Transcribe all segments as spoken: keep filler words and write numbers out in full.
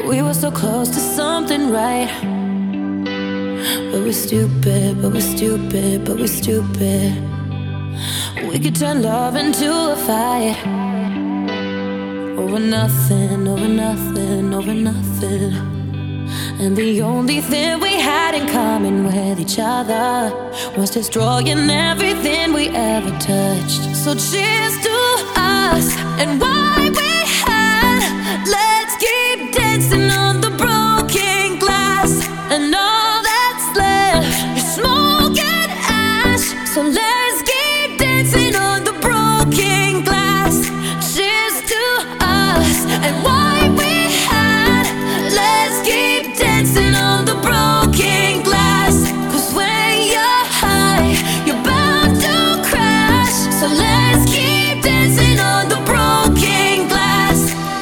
We were so close to something right, but we're stupid, but we're stupid, but we're stupid. We could turn love into a fight over nothing, over nothing, over nothing. And the only thing we had in common with each other was destroying everything we ever touched. So cheers to us and why we had. Let's keep dancing on the broken glass, and all that's left is smoke and ash. So let's keep dancing on the broken glass. Cheers to us and why we had. Let's keep dancing on the broken glass. Cause when you're high, you're bound to crash. So let's keep dancing on the broken glass.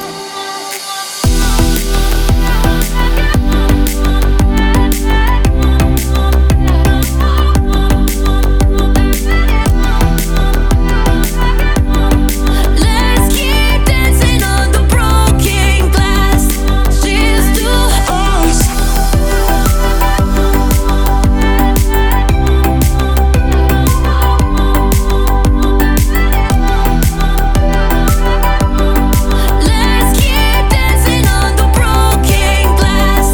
Let's keep dancing on the broken glass. Cheers to us. Let's keep dancing on the broken glass.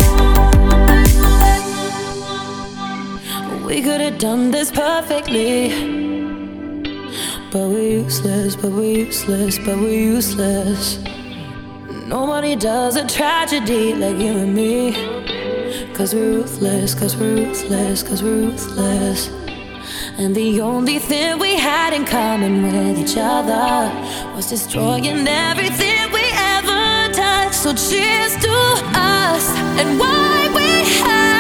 We could have done this perfectly, but we're useless, but we're useless, but we're useless. Nobody does a tragedy like you and me. Cause we're ruthless, cause we're ruthless, cause we're ruthless. And the only thing we had in common with each other was destroying everything we ever touched. So cheers to us and why we had.